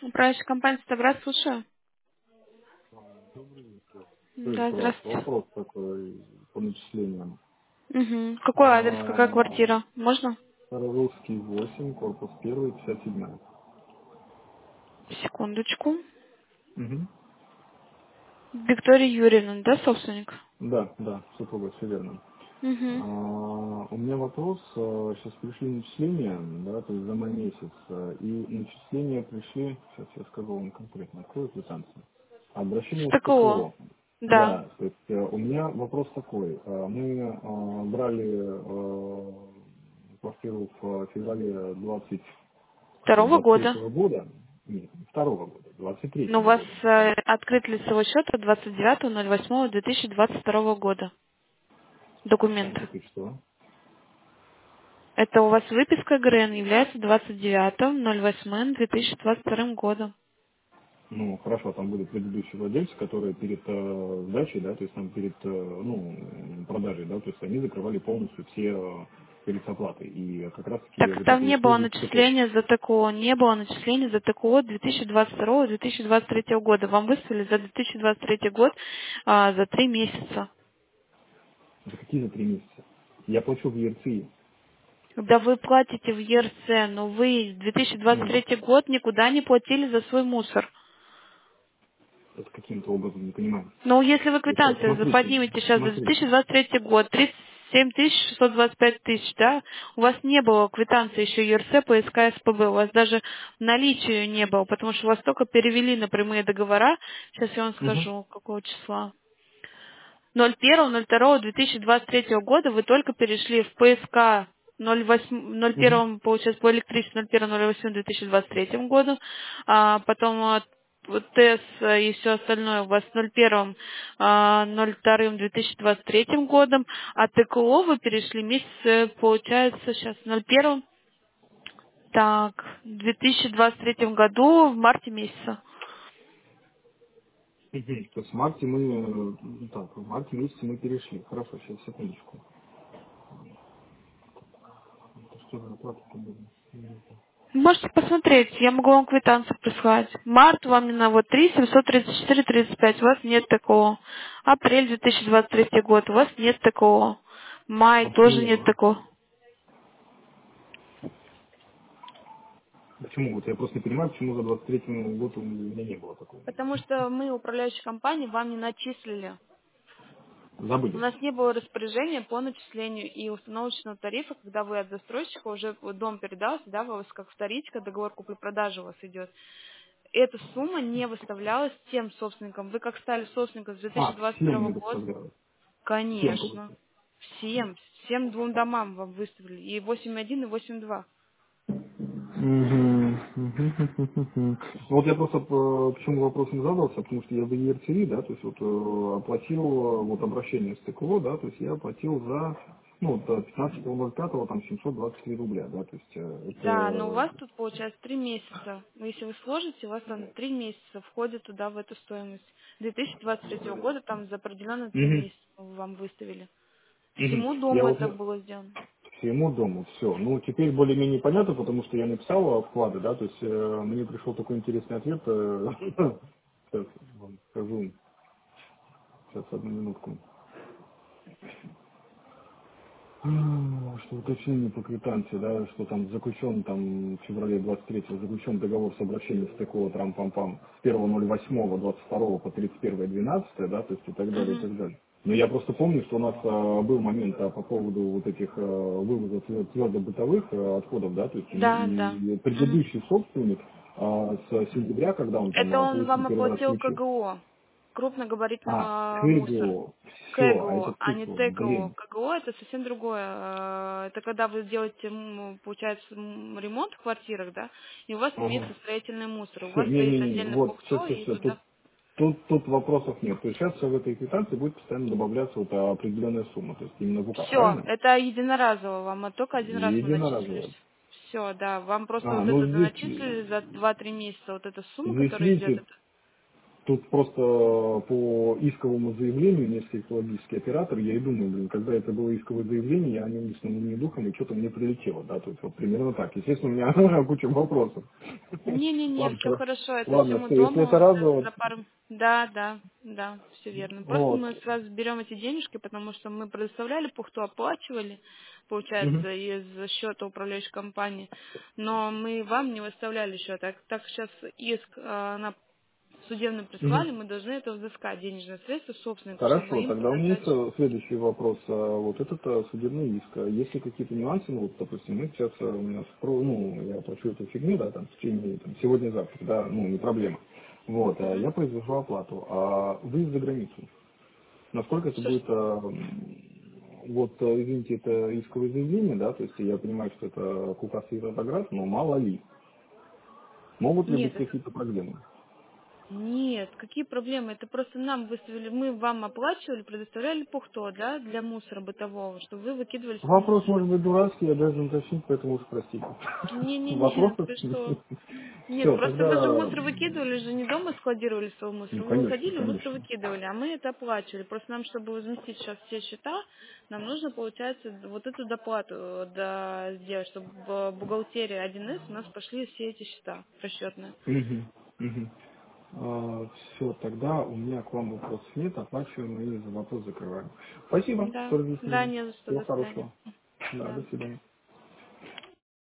Управляющая компания «Стаград», слушаю. Добрый вечер. Да, Скажите, пожалуйста, здравствуйте. вопрос такой по начислениям. Угу. Какой адрес, какая А, квартира? Можно? Русский 8, корпус 1, 57. Секундочку. Угу. Виктория Юрьевна, да, собственник? Да, да, супруга, все верно. Угу. У меня вопрос. Сейчас пришли начисления, да, то есть за май месяц. И начисления пришли, сейчас я скажу вам конкретно, открою квитанцию. С Обращение с ТКО. ТКО. Да. Да, то есть у меня вопрос такой. Мы брали квартиру в феврале Второго двадцать года. третьего года, нет, второго года, двадцать Но у третьего вас года. открыт лицевой счет от 29.08.2022 года. Документ. Так, и что? Это у вас выписка ГРН является 29.08.2022 годом. Ну, хорошо, там были предыдущие владельцы, которые перед сдачей, да, то есть там перед, продажей, да, то есть они закрывали полностью все перед оплатой. И как раз таки Так вот там эти не было услуги с ТКО. начисления за ТКО, не было начисления за ТКО 2022-2023 года. Вам выставили за 2023 год за 3 месяца. За какие за 3 месяца? Я плачу в ЕРЦИ. Да вы платите в ЕРЦ, но вы Ну, 2023 год никуда не платили за свой мусор. это каким-то образом не понимаю. Но если вы Вот сейчас квитанцию смотрите, поднимете сейчас за смотрите. 2023 год, 37 625 тысяч, да, у вас не было квитанции еще ЕРЦ по СК СПБ, у вас даже наличия не было, потому что вас только перевели на прямые договора, сейчас я вам Угу, скажу, какого числа. 01.02.2023 года вы только перешли в ПСК угу, 01, получается, по электричеству 01.08.2023 году, потом вот ТЭС и все остальное у вас 01.02.2023 годом, а ТКО вы перешли месяц, получается, сейчас 01, так, в 2023 году в марте месяца. угу. То есть в марте мы, так, в марте месяце мы перешли. Хорошо, сейчас, секундочку. Это что за оплата-то была? Можете посмотреть, я могу вам квитанцию прислать. Март вам именно вот 3 734 35, у вас нет такого. Апрель 2023 год, у вас нет такого. Май А тоже нет почему? такого. Почему? Вот я просто не понимаю, почему за 23-й год у меня не было такого. Потому что мы, управляющая компания, вам не начислили. У Забыли. нас не было распоряжения по начислению и установочного тарифа, когда вы от застройщика уже вот дом передался, да, у вас как вторичка, договор купли-продажи у вас идет. Эта сумма не выставлялась тем собственникам. Вы как стали собственником с Всем 2022 не года? выставляют. Всем Конечно. просто. Всем двум домам вам выставили. И 8.1, и 8.2. Мгм. Мгм. Вот я просто почему вопрос не задался, потому что я в ЕРТИ, да, то есть вот оплатил вот обращение с ТКО, да, то есть я оплатил за, ну, вот 15.05 там 723 рубля, да, то есть Да, но у это, вас тут получается 3 месяца. Но если вы сложите, у вас там 3 месяца входит туда в эту стоимость. 2023 года там за определенно 3 Мгм. месяца вам выставили. Мгм. Всему Я дому вот это было сделано. всему дому, все. Ну, теперь более-менее понятно, потому что я написал вклады, да, то есть мне пришел такой интересный ответ. Сейчас вам скажу, сейчас одну минутку. Что уточнение по квитанции, да, что там заключен там в феврале 23-го заключен договор с обращением с ТКО Трам-Пам-Пам с 1.08.22 по 31.12, да, то есть и так далее, и Мгм. так далее. Но я просто помню, что у нас был момент по поводу вот этих вывоза твердобытовых отходов, да, то есть Да, да. и Мгм. предыдущий собственник с сентября, когда он там Это он получил вам первый раз оплатил ключи, КГО, к крупногабаритного мусора. КГО, все, а это КГО, а не ТКО, ТКО. блин. КГО это совсем другое. Это когда вы делаете, получается, ремонт в квартирах, да, и у вас Ага. имеется строительный мусор. У Все, вас стоит не-не-не, отдельно вот, бухто, и все, туда. тут вопросов нет. То есть сейчас в этой квитанции будет постоянно добавляться вот определенная сумма, то есть именно в УК, Все, правильно? это единоразово. Вам только один раз мы начислили. Единоразово. Все, да. Вам просто вот Ну это здесь, начислили за 2-3 месяца. Вот эта сумма, здесь которая идет, видите, это. Тут просто по исковому заявлению несколько экологический оператор, я и думаю, блин, когда это было исковое заявление, я о нем ни сном, ни духом, и что-то мне прилетело, да, то есть вот примерно так. Естественно, у меня куча вопросов. Не-не-не, Ладно, все хорошо, это все ладно, мы все, если это дома разово, за пару... Да, да, да, все верно. Просто вот. мы сразу берем эти денежки, потому что мы предоставляли пухту, оплачивали, Мгм. получается, из счета управляющей компании, но мы вам не выставляли счет. Так сейчас иск на судебно Мгм. прислали, мы должны это взыскать, денежные средства собственные, потому что Хорошо, своим тогда у меня есть предназначены. следующий вопрос. Вот этот судебный иск. Есть ли какие-то нюансы? Ну, вот, допустим, мы сейчас у меня, ну, я плачу эту фигню, да, там, в течение, там, сегодня-завтра, да, ну, не проблема. Вот, Мгм. я произвожу оплату. А выезд за границу, насколько это Что ж- будет, вот, извините, это исковое заявление, да, то есть я понимаю, что это Кукас и Волгоград, но мало ли. Могут ли быть Нет, это какие-то проблемы? Нет, какие проблемы? Это просто нам выставили, мы вам оплачивали, предоставляли пухто, да, для мусора бытового, чтобы вы выкидывали свой Вопрос мусор. может быть дурацкий, я даже уточнить, поэтому уж простите. Не-не-не, Вопросов? ты что? Нет, Все, просто вы же тогда... мусор выкидывали, же не дома складировали свой Ну, мусор. Вы конечно, выходили, мусор конечно. выкидывали, а мы это оплачивали. Просто нам, чтобы возместить сейчас все счета, нам нужно, получается, вот эту доплату сделать, чтобы в бухгалтерии 1С у нас пошли все эти счета расчетные. Все, тогда у меня к вам вопросов нет, оплачиваем и за вопрос закрываем. Спасибо, Да, что да, разъяснили. не за что, Всего до свидания. хорошего. Да, до Да. свидания.